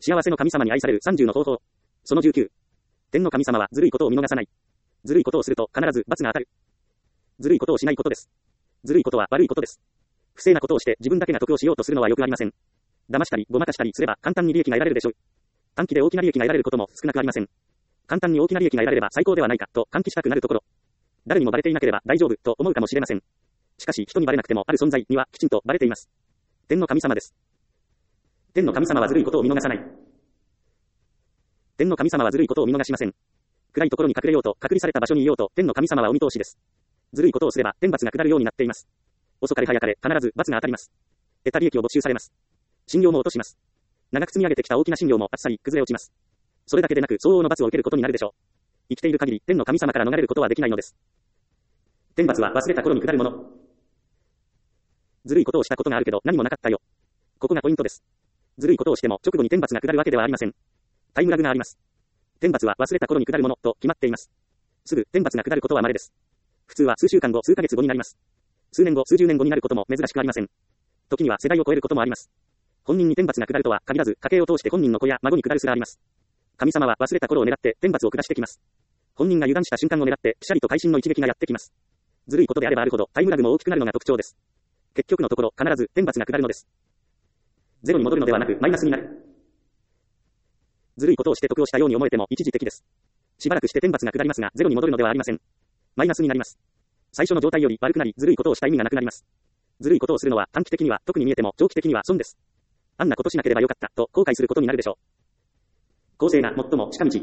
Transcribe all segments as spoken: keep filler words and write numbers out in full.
幸せの神様に愛されるさんじゅうの方法。そのじゅうきゅう。天の神様はずるいことを見逃さない。ずるいことをすると必ず罰が当たる。ずるいことをしないことです。ずるいことは悪いことです。不正なことをして自分だけが得をしようとするのはよくありません。騙したりごまかしたりすれば簡単に利益が得られるでしょう。短期で大きな利益が得られることも少なくありません。簡単に大きな利益が得られれば最高ではないかと喚起したくなるところ。誰にもバレていなければ大丈夫と思うかもしれません。しかし人にバレなくてもある存在にはきちんとバレています。天の神様です。天の神様はずるいことを見逃さない。天の神様はずるいことを見逃しません。暗いところに隠れようと、隔離された場所にいようと、天の神様はお見通しです。ずるいことをすれば天罰が下るようになっています。遅かれ早かれ必ず罰が当たります。得た利益を没収されます。信用も落とします。長く積み上げてきた大きな信用もあっさり崩れ落ちます。それだけでなく相応の罰を受けることになるでしょう。生きている限り天の神様から逃れることはできないのです。天罰は忘れた頃に下るもの。ずるいことをしたことがあるけど何もなかったよ。ここがポイントです。ずるいことをしても直後に天罰が下るわけではありません。タイムラグがあります。天罰は忘れた頃に下るものと決まっています。すぐ天罰が下ることは稀です。普通は数週間後、数ヶ月後になります。数年後、数十年後になることも珍しくありません。時には世代を超えることもあります。本人に天罰が下るとは限らず、家計を通して本人の子や孫に下るすらあります。神様は忘れた頃を狙って天罰を下してきます。本人が油断した瞬間を狙って、ピシャリと会心の一撃がやってきます。ずるいことであればあるほど、タイムラグも大きくなるのが特徴です。結局のところ、必ず天罰が下るのです。ゼロに戻るのではなく、マイナスになる。ずるいことをして得をしたように思えても一時的です。しばらくして天罰が下りますが、ゼロに戻るのではありません。マイナスになります。最初の状態より悪くなり、ずるいことをした意味がなくなります。ずるいことをするのは短期的には特に見えても長期的には損です。あんなことしなければよかったと後悔することになるでしょう。公正が最も近道。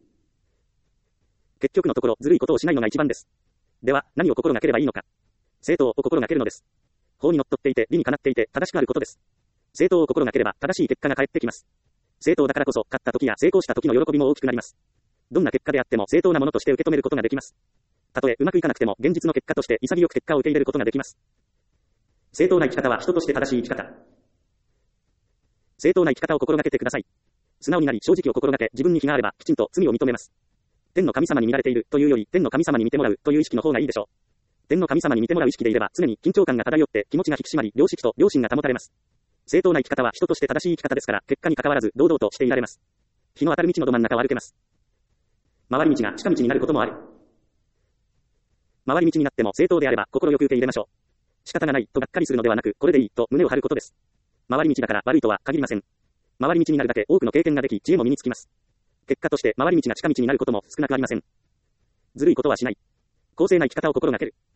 結局のところ、ずるいことをしないのが一番です。では、何を心がければいいのか。正当を心がけるのです。法にのっとっていて、理にかなっていて、正しくあることです。正当を心がければ、正しい結果が返ってきます。正当だからこそ、勝った時や成功した時の喜びも大きくなります。どんな結果であっても正当なものとして受け止めることができます。たとえうまくいかなくても、現実の結果として潔く結果を受け入れることができます。正当な生き方は人として正しい生き方。正当な生き方を心がけてください。素直になり正直を心がけ、自分に非があれば、きちんと罪を認めます。天の神様に見られているというより、天の神様に見てもらうという意識の方がいいでしょう。天の神様に見てもらう意識でいれば、常に緊張感が漂って気持ちが引き締まり、良識と良心が保たれます。正当な生き方は人として正しい生き方ですから、結果に関わらず堂々としていられます。日の当たる道のど真ん中を歩けます。回り道が近道になることもある。回り道になっても正当であれば心よく受け入れましょう。仕方がないとがっかりするのではなく、これでいいと胸を張ることです。回り道だから悪いとは限りません。回り道になるだけ多くの経験ができ、知恵も身につきます。結果として回り道が近道になることも少なくありません。ずるいことはしない。公正な生き方を心がける。